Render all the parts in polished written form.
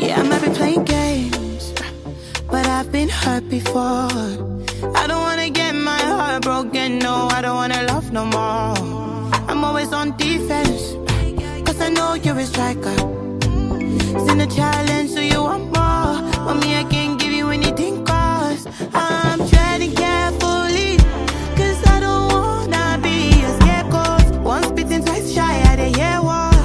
Yeah, I might be playing games, but I've been hurt before. I don't wanna get my heart broken, no, I don't wanna love no more. I'm always on defense, cause I know you're a striker. It's in a challenge, so you want more. But me, I can't give you anything, cause I'm treading carefully. Cause I don't wanna be a scapegoat. Once bitten, twice shy, I didn't hear what.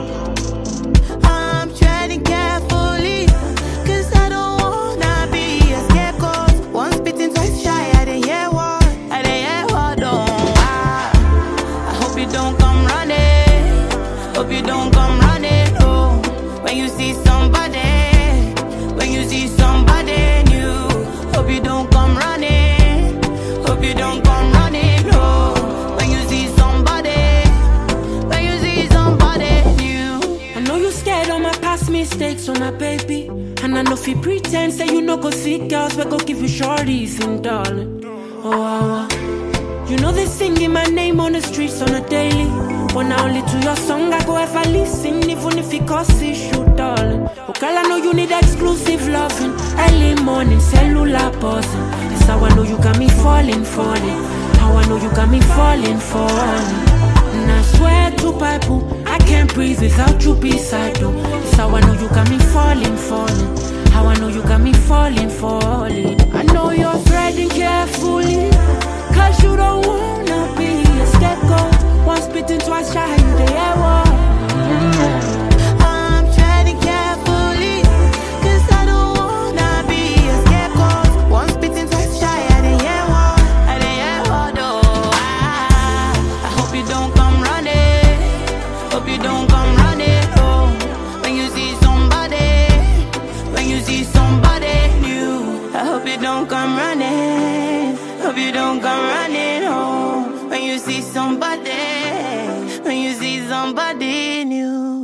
I'm treading carefully. Cause I don't wanna be a scapegoat. Once bitten, twice shy, I didn't hear what. I didn't hear what, don't I hope you don't come running. Hope you don't come running, oh. When you see somebody, when you see somebody new, hope you don't come running. Hope you don't come running, oh. When you see somebody, when you see somebody new. I know you scared of my past mistakes, oh my baby. And I know if you pretend, say you no go see girls, we go give you shorties and darling. Oh, you know they singing my name on the streets on a daily. But now only to your song I go ever listen, even if it causes issue, darling. Oh girl, I know you need exclusive loving. Early morning, cellular buzzing. It's how I know you got me falling. How I know you got me falling. And I swear to Bible, I can't breathe without you beside you. It's how I know you got me falling. How I know you got me falling. I know you're threading carefully, cause you don't wanna be a scapegoat. Once bitten, twice shy, you the air war. I'm treading carefully, cause I don't wanna be a scapegoat. Once bitten, twice shy, I didn't hear what. I didn't hear what, oh. I hope you don't come running. Hope you don't come running, oh. When you see somebody, when you see somebody new, I hope you don't come running. Hope you don't come running, oh. When you see somebody, when you see somebody new.